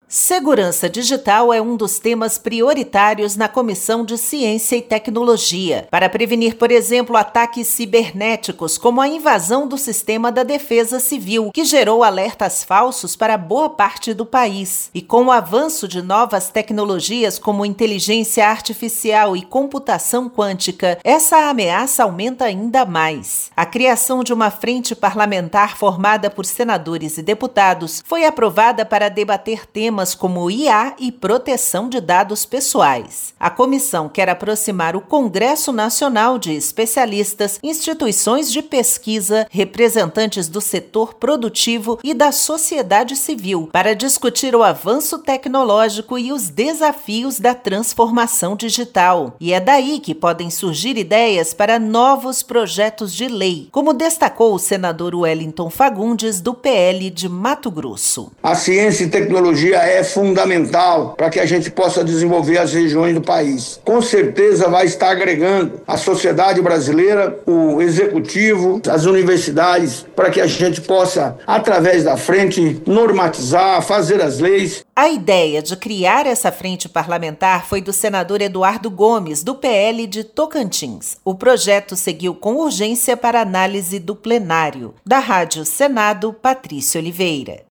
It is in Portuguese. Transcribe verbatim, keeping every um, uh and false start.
Segurança digital é um dos temas prioritários na Comissão de Ciência e Tecnologia, para prevenir, por exemplo, ataques cibernéticos, como a invasão do sistema da Defesa Civil, que gerou alertas falsos para boa parte do país. E com o avanço de novas tecnologias como inteligência artificial e computação quântica, essa ameaça aumenta ainda mais. A criação de uma frente parlamentar formada por senadores e deputados foi aprovada para debater temas como I A e proteção de dados pessoais. A comissão quer aproximar o Congresso Nacional de especialistas, instituições de pesquisa, representantes do setor produtivo e da sociedade civil para discutir o avanço tecnológico e os desafios da transformação digital. E é daí que podem surgir ideias para novos projetos de lei, como destacou o senador Wellington Fagundes, do P L de Mato Grosso. A ciência e tecnologia é fundamental para que a gente possa desenvolver as regiões do país. Com certeza vai estar agregando a sociedade brasileira, o executivo, as universidades, para que a gente possa, através da frente, normatizar, fazer as leis. A ideia de criar essa frente parlamentar foi do senador Eduardo Gomes, do P L de Tocantins. O projeto seguiu com urgência para análise do plenário. Da Rádio Senado, Patrícia Oliveira.